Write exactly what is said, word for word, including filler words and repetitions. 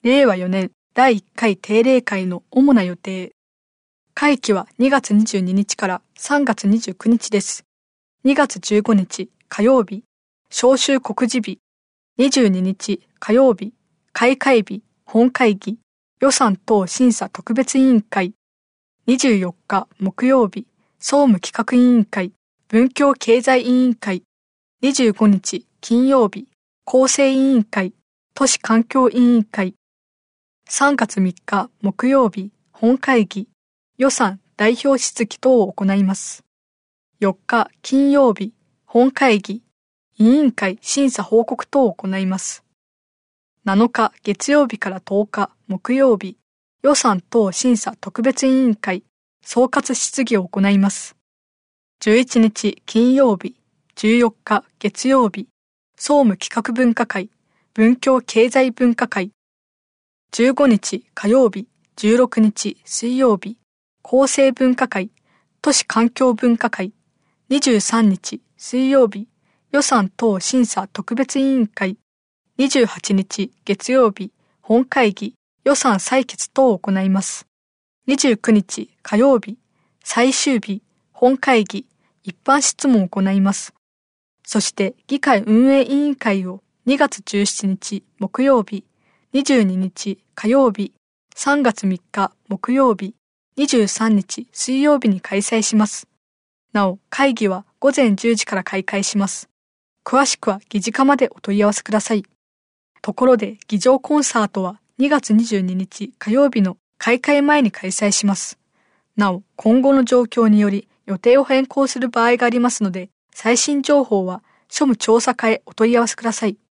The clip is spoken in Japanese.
れいわよねんだいいっかい定例会の主な予定。会期はにがつにじゅうににちからさんがつにじゅうくにちです。にがつじゅうごにち火曜日、召集告示日。にじゅうににち火曜日、開会日、本会議、予算等審査特別委員会。にじゅうよっか木曜日、総務企画委員会、文教経済委員会。にじゅうごにち金曜日、構成委員会、都市環境委員会。さんがつみっか木曜日、本会議、予算代表質疑等を行います。よっか金曜日、本会議、委員会審査報告等を行います。なのか月曜日からとおか木曜日、予算等審査特別委員会、総括質疑を行います。じゅういちにち金曜日、じゅうよっか月曜日、総務企画文化会、文教経済文化会。じゅうごにち火曜日、じゅうろくにち水曜日、厚生文化会、都市環境文化会。にじゅうさんにち水曜日、予算等審査特別委員会。にじゅうはちにち月曜日、本会議、予算採決等を行います。にじゅうくにち火曜日、最終日、本会議、一般質問を行います。そして議会運営委員会をにがつじゅうしちにち木曜日、にじゅうににち火曜日、さんがつみっか木曜日、にじゅうさんにち水曜日に開催します。なお、会議はごぜんじゅうじから開会します。詳しくは議事課までお問い合わせください。ところで、議場コンサートはにがつにじゅうににち火曜日の開会前に開催します。なお、今後の状況により予定を変更する場合がありますので、最新情報は庶務調査課へお問い合わせください。